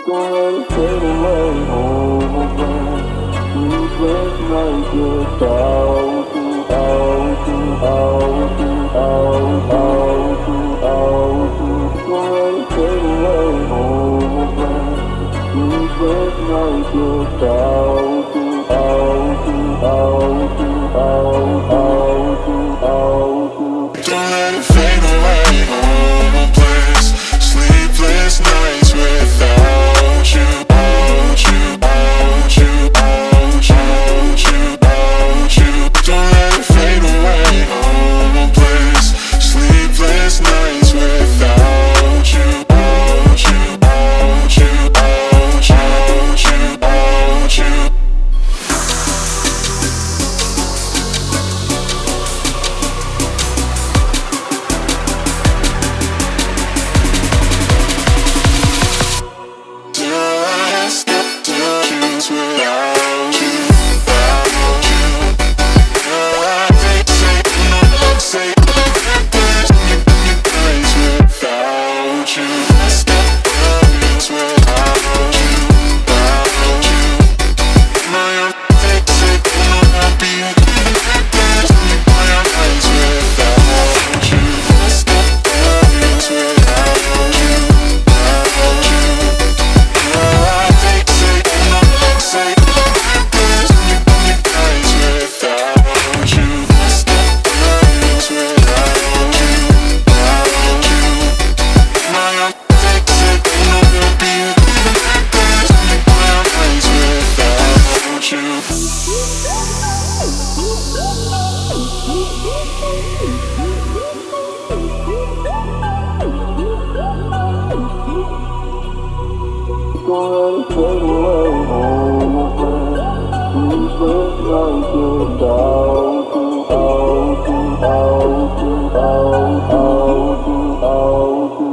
Gonna fade away over. Sleepless nights without you, out you, out you, out, out you, out you. Gonna fade away over. Sleepless nights without you, out you, out you, out, out you, out you. Don't let it fade away over, please. Sleepless nights without you, out you, out you, out you, out you, out you. Don't let it fade away over, please. Sleepless nights without you, out you, out you, out you, out you, out you. Gonna fade away over. Sleepless nights without you, out you, out you, out, out you, out you.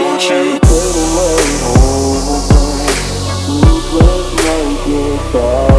Fade away over. Sleepless nights without